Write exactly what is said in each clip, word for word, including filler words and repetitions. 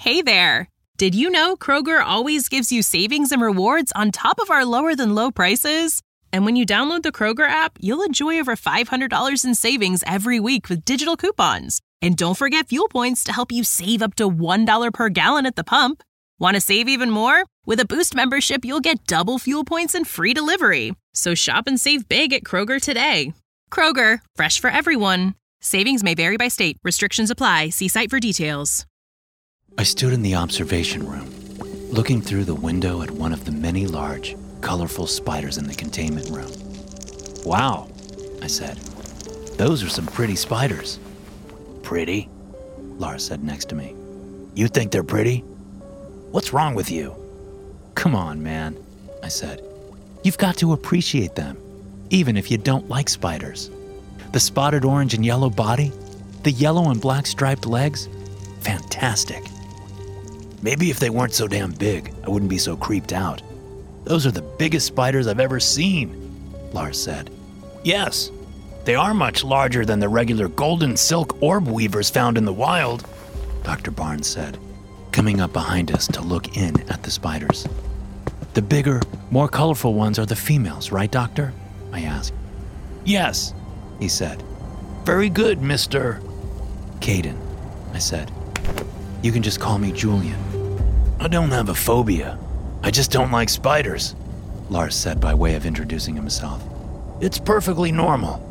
Hey there! Did you know Kroger always gives you savings and rewards on top of our lower-than-low prices? And when you download the Kroger app, you'll enjoy over five hundred dollars in savings every week with digital coupons. And don't forget fuel points to help you save up to one dollar per gallon at the pump. Want to save even more? With a Boost membership, you'll get double fuel points and free delivery. So shop and save big at Kroger today. Kroger, fresh for everyone. Savings may vary by state. Restrictions apply. See site for details. I stood in the observation room, looking through the window at one of the many large, colorful spiders in the containment room. "Wow," I said. "Those are some pretty spiders." "Pretty?" Lars said next to me. "You think they're pretty? What's wrong with you?" "Come on, man," I said. "You've got to appreciate them, even if you don't like spiders. The spotted orange and yellow body, the yellow and black striped legs, fantastic. Maybe if they weren't so damn big, I wouldn't be so creeped out. Those are the biggest spiders I've ever seen," Lars said. "Yes, they are much larger than the regular golden silk orb weavers found in the wild," Doctor Barnes said, coming up behind us to look in at the spiders. "The bigger, more colorful ones are the females, right, Doctor?" I asked. "Yes," he said. "Very good, Mister Caden," I said. "You can just call me Julian." "I don't have a phobia. I just don't like spiders," Lars said by way of introducing himself. "It's perfectly normal."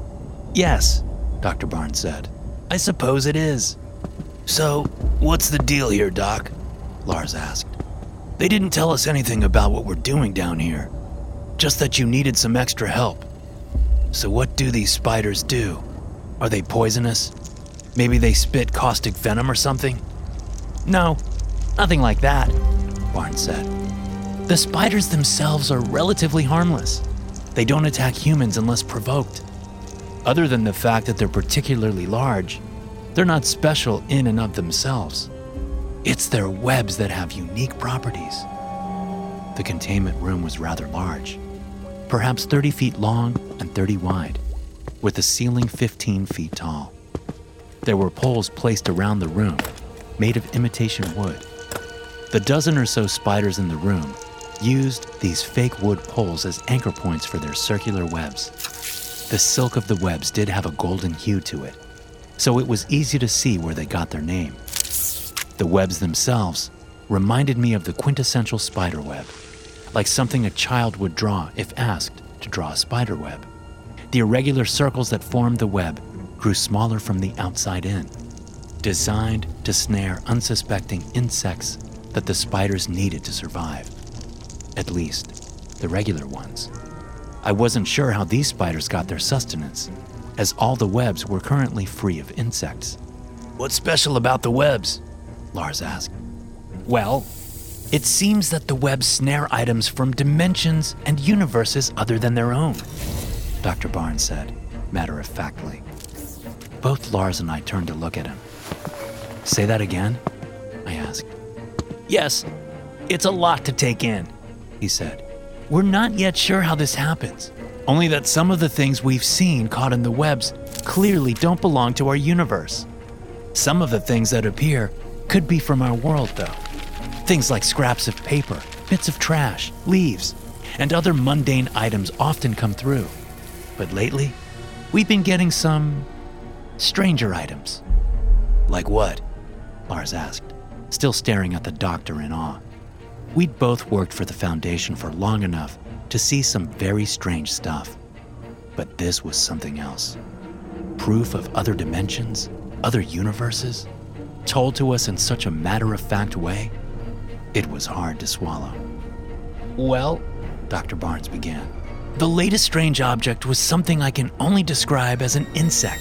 "Yes," Doctor Barnes said. "I suppose it is." "So, what's the deal here, Doc?" Lars asked. "They didn't tell us anything about what we're doing down here, just that you needed some extra help. So what do these spiders do? Are they poisonous? Maybe they spit caustic venom or something?" "No, nothing like that," Barnes said. "The spiders themselves are relatively harmless. They don't attack humans unless provoked. Other than the fact that they're particularly large, they're not special in and of themselves. It's their webs that have unique properties." The containment room was rather large, perhaps thirty feet long and thirty wide, with the ceiling fifteen feet tall. There were poles placed around the room, made of imitation wood. The dozen or so spiders in the room used these fake wood poles as anchor points for their circular webs. The silk of the webs did have a golden hue to it, so it was easy to see where they got their name. The webs themselves reminded me of the quintessential spider web, like something a child would draw if asked to draw a spider web. The irregular circles that formed the web grew smaller from the outside in, designed to snare unsuspecting insects that the spiders needed to survive. At least, the regular ones. I wasn't sure how these spiders got their sustenance, as all the webs were currently free of insects. "What's special about the webs?" Lars asked. "Well, it seems that the webs snare items from dimensions and universes other than their own," Doctor Barnes said, matter-of-factly. Both Lars and I turned to look at him. "Say that again?" I asked. "Yes, it's a lot to take in," he said. "We're not yet sure how this happens, only that some of the things we've seen caught in the webs clearly don't belong to our universe. Some of the things that appear could be from our world, though. Things like scraps of paper, bits of trash, leaves, and other mundane items often come through. But lately, we've been getting some stranger items." "Like what?" Lars asked, still staring at the doctor in awe. We'd both worked for the Foundation for long enough to see some very strange stuff. But this was something else. Proof of other dimensions, other universes, told to us in such a matter-of-fact way, it was hard to swallow. "Well," Doctor Barnes began, "the latest strange object was something I can only describe as an insect.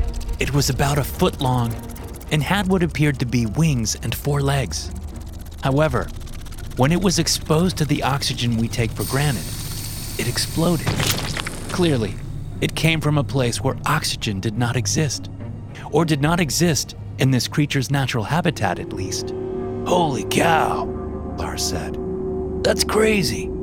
It was about a foot long and had what appeared to be wings and four legs. However, when it was exposed to the oxygen we take for granted, it exploded. Clearly, it came from a place where oxygen did not exist, or did not exist in this creature's natural habitat at least." "Holy cow," Lars said. "That's crazy."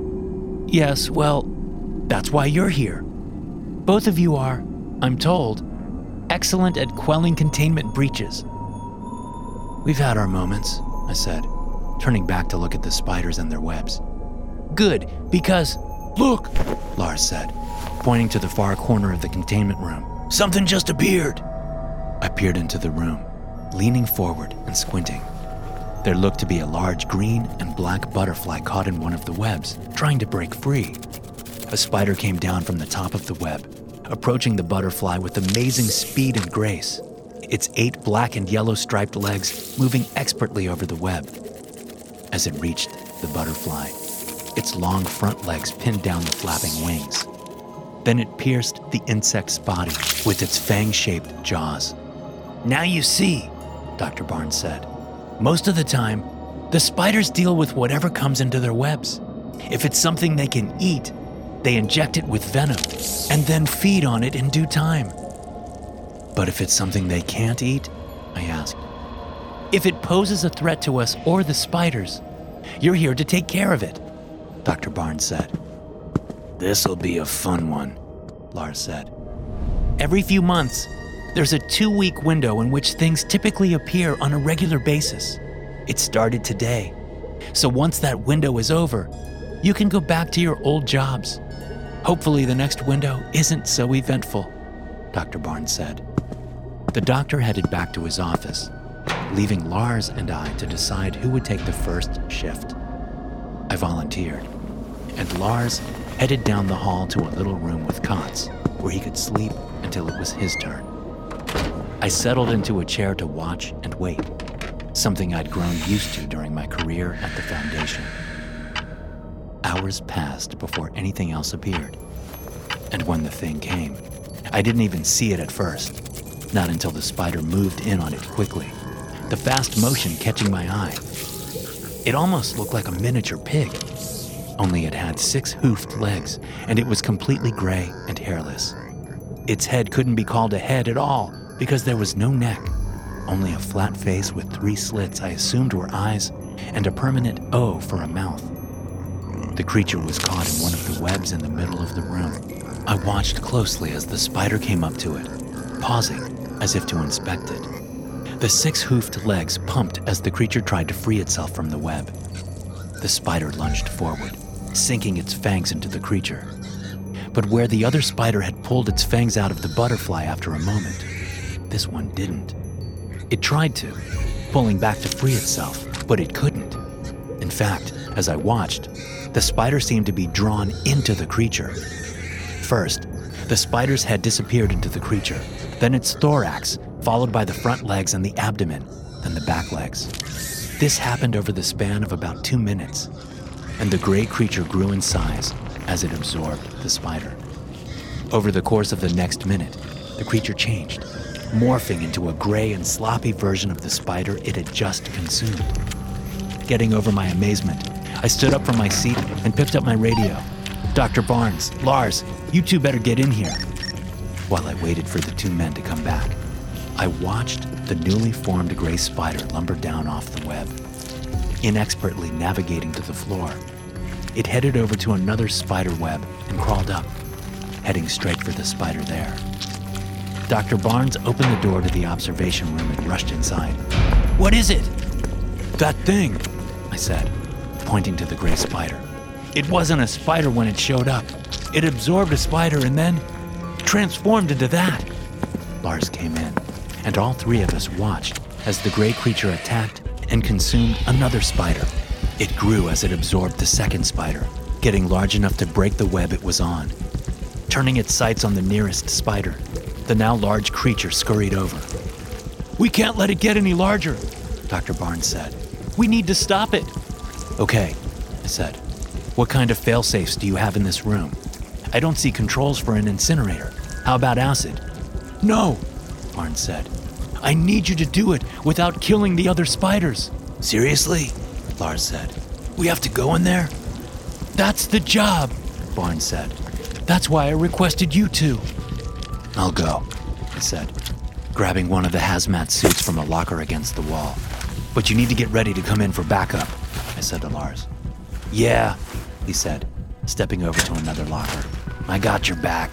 "Yes, well, that's why you're here. Both of you are, I'm told, excellent at quelling containment breaches." "We've had our moments," I said, turning back to look at the spiders and their webs. Good, because, look, Lars said, pointing to the far corner of the containment room. Something just appeared. I peered into the room, leaning forward and squinting. There looked to be a large green and black butterfly caught in one of the webs, trying to break free. A spider came down from the top of the web, approaching the butterfly with amazing speed and grace, its eight black and yellow striped legs moving expertly over the web. As it reached the butterfly, its long front legs pinned down the flapping wings. Then it pierced the insect's body with its fang-shaped jaws. Now you see, Doctor Barnes said. Most of the time, the spiders deal with whatever comes into their webs. If it's something they can eat, they inject it with venom and then feed on it in due time. But if it's something they can't eat, I asked. If it poses a threat to us or the spiders, you're here to take care of it, Doctor Barnes said. This'll be a fun one, Lars said. Every few months, there's a two-week window in which things typically appear on a regular basis. It started today. So once that window is over, you can go back to your old jobs. Hopefully the next window isn't so eventful, Doctor Barnes said. The doctor headed back to his office, leaving Lars and I to decide who would take the first shift. I volunteered, and Lars headed down the hall to a little room with cots where he could sleep until it was his turn. I settled into a chair to watch and wait, something I'd grown used to during my career at the Foundation. Hours passed before anything else appeared. And when the thing came, I didn't even see it at first, not until the spider moved in on it quickly, the fast motion catching my eye. It almost looked like a miniature pig, only it had six hoofed legs, and it was completely gray and hairless. Its head couldn't be called a head at all because there was no neck, only a flat face with three slits I assumed were eyes and a permanent O for a mouth. The creature was caught in one of the webs in the middle of the room. I watched closely as the spider came up to it, pausing as if to inspect it. The six-hoofed legs pumped as the creature tried to free itself from the web. The spider lunged forward, sinking its fangs into the creature. But where the other spider had pulled its fangs out of the butterfly after a moment, this one didn't. It tried to, pulling back to free itself, but it couldn't. In fact, as I watched, the spider seemed to be drawn into the creature. First, the spider's head disappeared into the creature, then its thorax, followed by the front legs and the abdomen, then the back legs. This happened over the span of about two minutes, and the gray creature grew in size as it absorbed the spider. Over the course of the next minute, the creature changed, morphing into a gray and sloppy version of the spider it had just consumed. Getting over my amazement, I stood up from my seat and picked up my radio. Doctor Barnes, Lars, you two better get in here. While I waited for the two men to come back, I watched the newly formed gray spider lumber down off the web. Inexpertly navigating to the floor, it headed over to another spider web and crawled up, heading straight for the spider there. Doctor Barnes opened the door to the observation room and rushed inside. What is it? That thing, I said, pointing to the gray spider. It wasn't a spider when it showed up. It absorbed a spider and then transformed into that. Lars came in, and all three of us watched as the gray creature attacked and consumed another spider. It grew as it absorbed the second spider, getting large enough to break the web it was on. Turning its sights on the nearest spider, the now large creature scurried over. We can't let it get any larger, Doctor Barnes said. We need to stop it. Okay, I said. What kind of fail-safes do you have in this room? I don't see controls for an incinerator. How about acid? No, Barnes said. I need you to do it without killing the other spiders. Seriously? Lars said. We have to go in there? That's the job, Barnes said. That's why I requested you two. I'll go, I said, grabbing one of the hazmat suits from a locker against the wall. But you need to get ready to come in for backup, I said to Lars. Yeah, he said, stepping over to another locker. I got your back.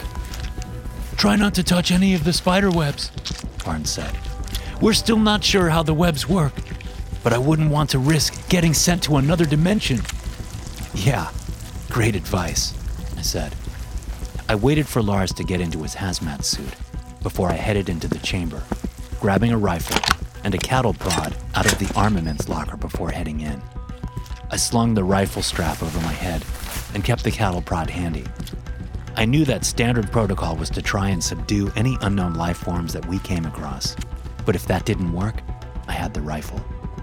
Try not to touch any of the spider webs, Barnes said. We're still not sure how the webs work. but I wouldn't want to risk getting sent to another dimension. Yeah, great advice, I said. I waited for Lars to get into his hazmat suit before I headed into the chamber, grabbing a rifle and a cattle prod out of the armaments locker before heading in. I slung the rifle strap over my head and kept the cattle prod handy. I knew that standard protocol was to try and subdue any unknown life forms that we came across, but if that didn't work, I had the rifle.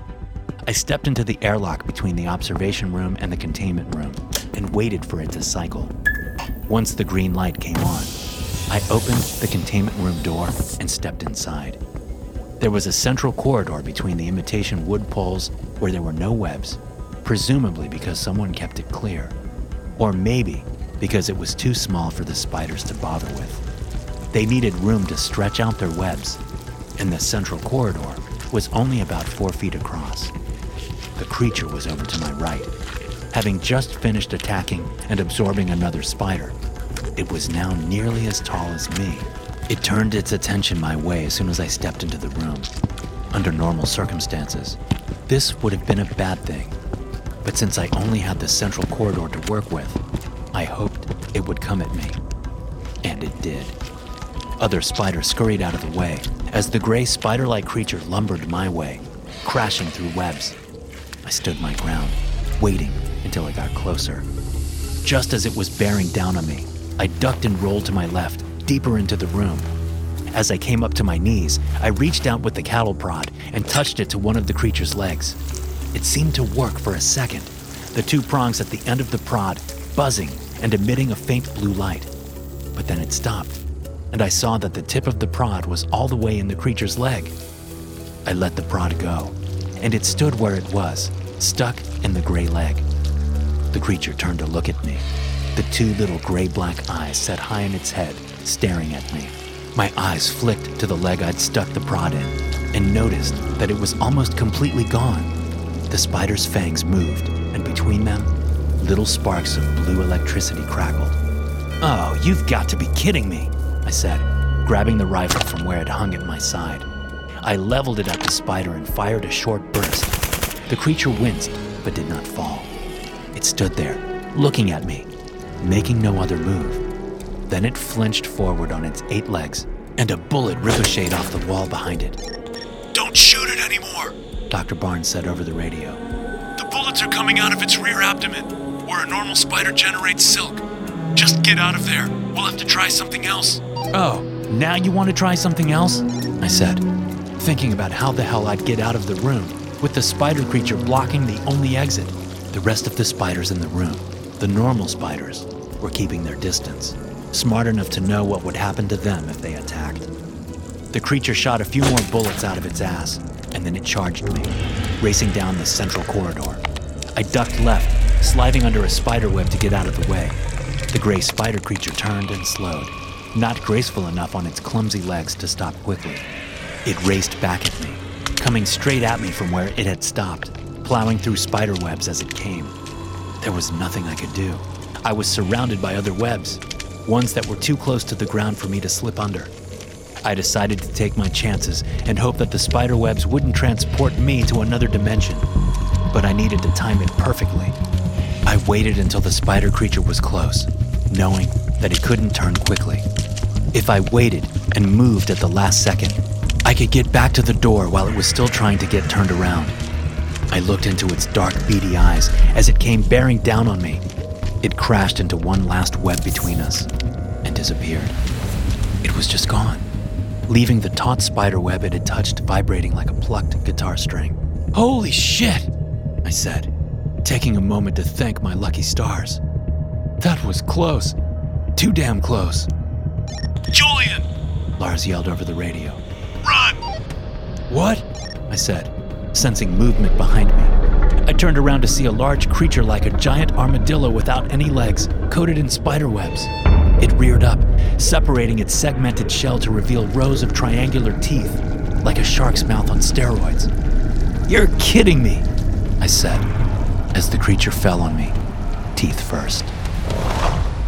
I stepped into the airlock between the observation room and the containment room and waited for it to cycle. Once the green light came on, I opened the containment room door and stepped inside. There was a central corridor between the imitation wood poles where there were no webs, presumably because someone kept it clear, or maybe because it was too small for the spiders to bother with. They needed room to stretch out their webs, and the central corridor was only about four feet across. The creature was over to my right, having just finished attacking and absorbing another spider. It was now nearly as tall as me. It turned its attention my way as soon as I stepped into the room. Under normal circumstances, this would have been a bad thing, but since I only had the central corridor to work with, I hoped it would come at me. And it did. Other spiders scurried out of the way as the gray spider-like creature lumbered my way, crashing through webs. I stood my ground, waiting until it got closer. Just as it was bearing down on me, I ducked and rolled to my left, deeper into the room. As I came up to my knees, I reached out with the cattle prod and touched it to one of the creature's legs. It seemed to work for a second, the two prongs at the end of the prod buzzing and emitting a faint blue light. But then it stopped, and I saw that the tip of the prod was all the way in the creature's leg. I let the prod go, and it stood where it was, stuck in the gray leg. The creature turned to look at me, the two little gray-black eyes set high in its head, staring at me. My eyes flicked to the leg I'd stuck the prod in, and noticed that it was almost completely gone. The spider's fangs moved, and between them, little sparks of blue electricity crackled. "Oh, you've got to be kidding me," I said, grabbing the rifle from where it hung at my side. I leveled it at the spider and fired a short burst. The creature winced, but did not fall. It stood there, looking at me, making no other move. Then it flinched forward on its eight legs, and a bullet ricocheted off the wall behind it. "Don't shoot it anymore," Doctor Barnes said over the radio. "The bullets are coming out of its rear abdomen, where a normal spider generates silk. Just get out of there. We'll have to try something else." "Oh, now you want to try something else?" I said, thinking about how the hell I'd get out of the room with the spider creature blocking the only exit. The rest of the spiders in the room, the normal spiders, were keeping their distance, smart enough to know what would happen to them if they attacked. The creature shot a few more bullets out of its ass, and then it charged me, racing down the central corridor. I ducked left, sliding under a spider web to get out of the way. The gray spider creature turned and slowed, not graceful enough on its clumsy legs to stop quickly. It raced back at me, coming straight at me from where it had stopped, plowing through spider webs as it came. There was nothing I could do. I was surrounded by other webs, ones that were too close to the ground for me to slip under. I decided to take my chances and hope that the spider webs wouldn't transport me to another dimension, but I needed to time it perfectly. I waited until the spider creature was close, knowing that it couldn't turn quickly. If I waited and moved at the last second, I could get back to the door while it was still trying to get turned around. I looked into its dark, beady eyes as it came bearing down on me. It crashed into one last web between us and disappeared. It was just gone, leaving the taut spider web it had touched vibrating like a plucked guitar string. "Holy shit," I said, taking a moment to thank my lucky stars. That was close. Too damn close. "Julian!" Lars yelled over the radio. "Run!" "What?" I said, sensing movement behind me. I turned around to see a large creature like a giant armadillo without any legs, coated in spider webs. It reared up, separating its segmented shell to reveal rows of triangular teeth, like a shark's mouth on steroids. "You're kidding me," I said, as the creature fell on me, teeth first.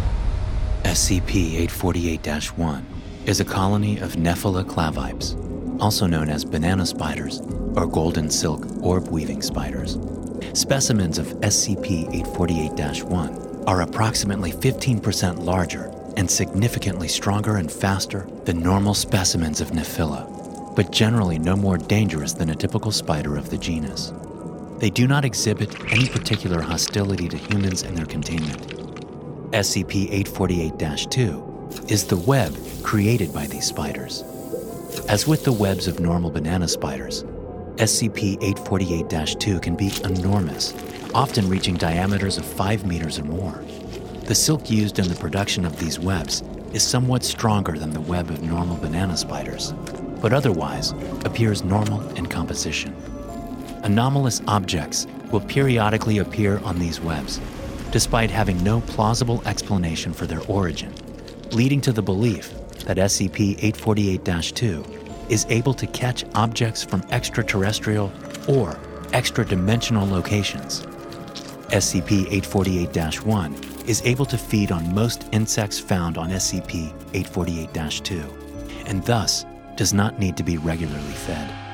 S C P eight forty-eight dash one is a colony of Nephila clavipes, also known as banana spiders or golden silk orb-weaving spiders. Specimens of S C P eight forty-eight dash one are approximately fifteen percent larger and significantly stronger and faster than normal specimens of Nephila, but generally no more dangerous than a typical spider of the genus. They do not exhibit any particular hostility to humans and their containment. S C P eight forty-eight dash two is the web created by these spiders. As with the webs of normal banana spiders, S C P eight forty-eight dash two can be enormous, often reaching diameters of five meters or more. The silk used in the production of these webs is somewhat stronger than the web of normal banana spiders, but otherwise appears normal in composition. Anomalous objects will periodically appear on these webs, despite having no plausible explanation for their origin, leading to the belief that S C P eight forty-eight dash two is able to catch objects from extraterrestrial or extra-dimensional locations. S C P eight forty-eight dash one is able to feed on most insects found on S C P eight forty-eight dash two, and thus does not need to be regularly fed.